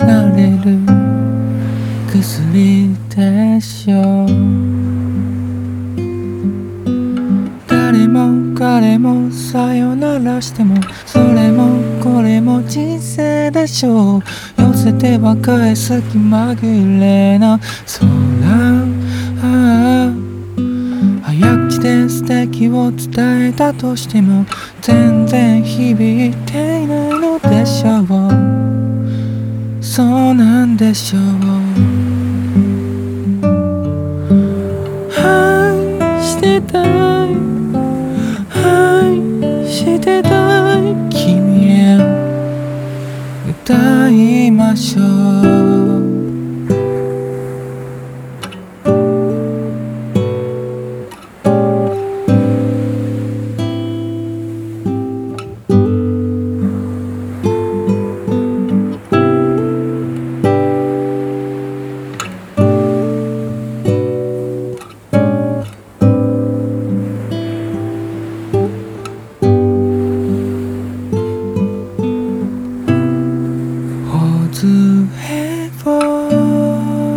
なれる薬でしょう。誰も彼もさよならしてもそれもこれも人生でしょう。寄せては返す気まぐれな空、早口で素敵を伝えたとしても全然響いていないのでしょう。そうなんでしょう。愛してたい愛してたい君へ歌いましょう。頬杖を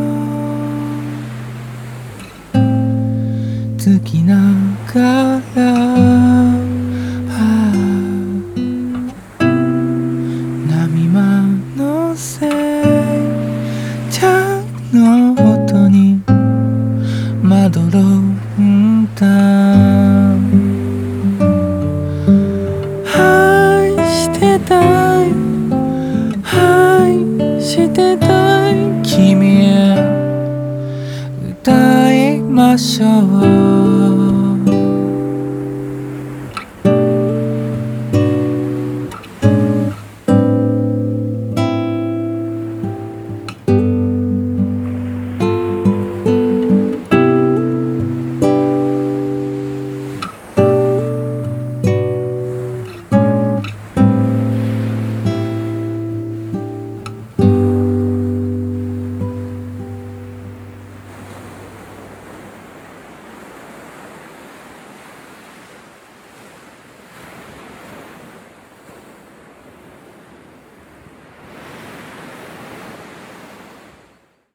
つきながら波間のせいちゃんの音にまどろんだ。愛してたい愛してたい君へ歌いましょう。